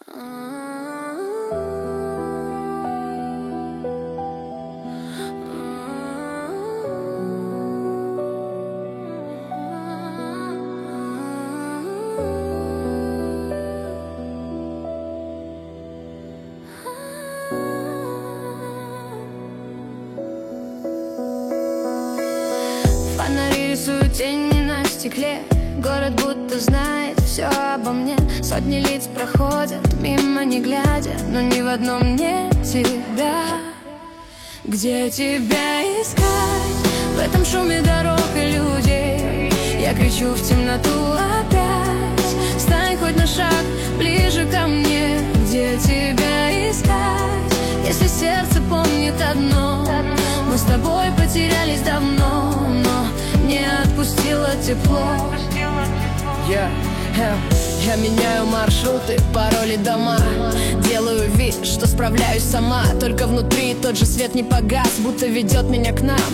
Фонари рисуют тени на стекле. Город будто знает все обо мне. Сотни лиц проходят мимо, не глядя, но ни в одном нет тебя. Где тебя искать? В этом шуме дорог и людей. Я кричу в темноту опять. Стань хоть на шаг ближе ко мне. Где тебя искать? Если сердце помнит одно: мы с тобой потерялись давно, но не отпустило тепло. Я меняю маршруты, пароли, дома. Делаю вид, что справляюсь сама. Только внутри тот же свет не погас, будто ведет меня к нам.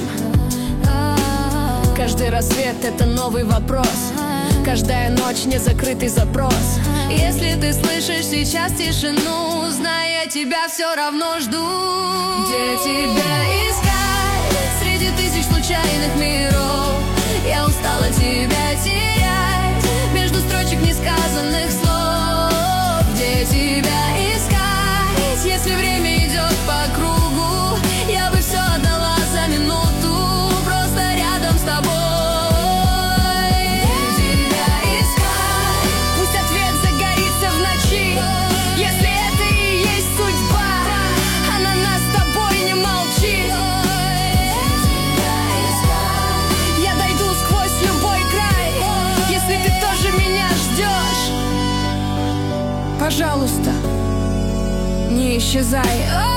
Каждый рассвет — это новый вопрос. Каждая ночь — незакрытый запрос. Если ты слышишь сейчас тишину, знай, я тебя все равно жду. Где тебя искать? Среди тысяч случайных миров. Я устала тебя терять между строчек несказанных слов. Где тебя искать? Если время идет по кругу, я бы все отдала за минуту, просто рядом с тобой. Где тебя искать? Пусть ответ загорится в ночи. Если это и есть судьба, она нас с тобой не молчит. Я дойду сквозь любой край, если ты тоже меня ждешь. Пожалуйста, не исчезай.